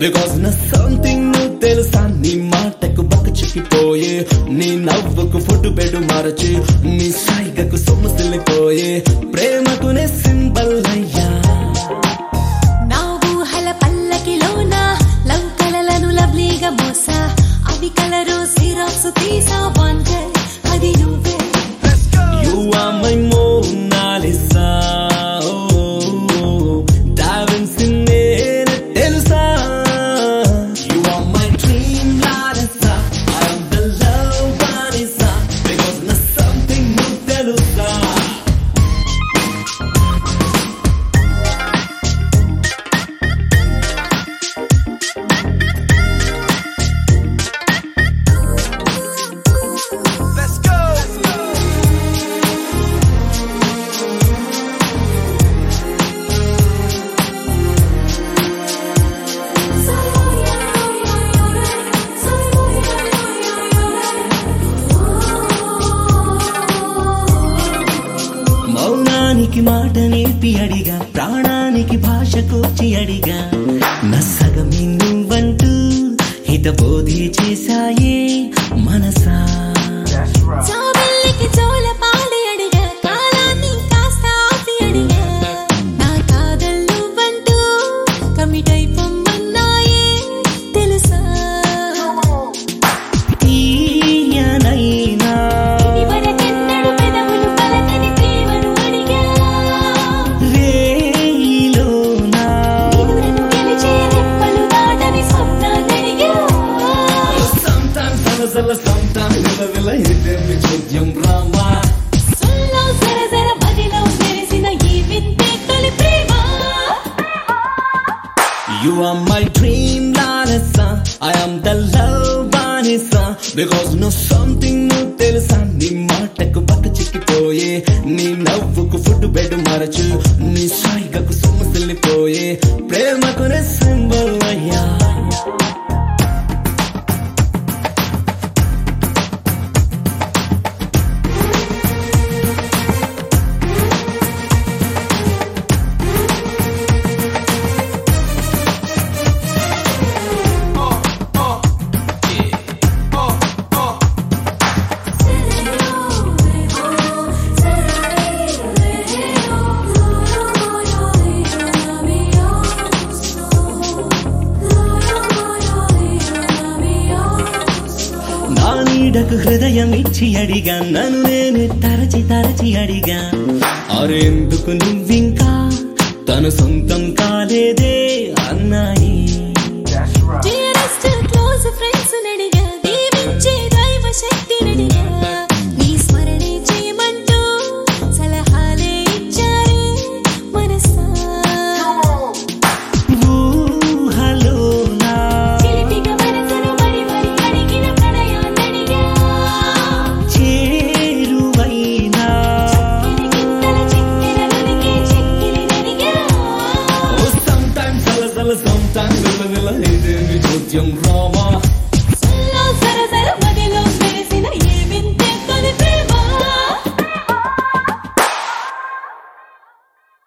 Because na something new తెలుసా నీ మాటకు బక్క చిక్కిపోయే నీ నవ్వుకు ఫుడ్ బెడ్ మార్చి నీ సైగకు సొమ్మసిల్లిపోయే ప్రేమకునే సింబల్ అయ్యా నా ఊహల పల్లకిలోన లవ్ కలలను లవ్లీగా మోసా అవి కలరు సిరాక్స్ తీసా వండర్ అది నువ్వే You are my Mona Lisa మౌనానికి మాట నేర్పి అడిగా ప్రాణానికి భాష కోచి అడిగా నసగమి నువ్వంటూ హితబోధి చేశాయే మనసా చావెల్లికి చోల పాడి అడిగా కాలాన్ని కాస్త ఆపి అడిగా నా కాదల్ నువ్వంటూ కమిట్ అయిపోమన్నాయే తెలుసా తీయనైనా ఇవరకెన్నడు పెదవులు పలకని ప్రేమను అడిగా రేయిలోనా ఎదురను గెలిచే రెప్పలు దాటని స్వప్నాలడిగా Sometimes అలసల sometimes విలవిల ఇదేమి చోద్యం రామా సుల్లో జర మదిలో మెరిసిన ఈ వింతే తొలి ప్రేమ You are my dream Lalisa I am the love Vanessa Because no something new తెలుసా నీ మాటకు బక్క చిక్కిపోయే నీ నవ్వుకు ఫుడ్ బెడ్ మార్చు నీ సైగకు సొమ్మసిల్లిపోయే ప్రేమకునే సింబల్ అయ్యా నా నీడకు హృదయం ఇచ్చి అడిగా నన్ను నేను తరచి అడిగా అరెందుకు నువ్వింకా తన సొంతం కాలేదే అన్నాయి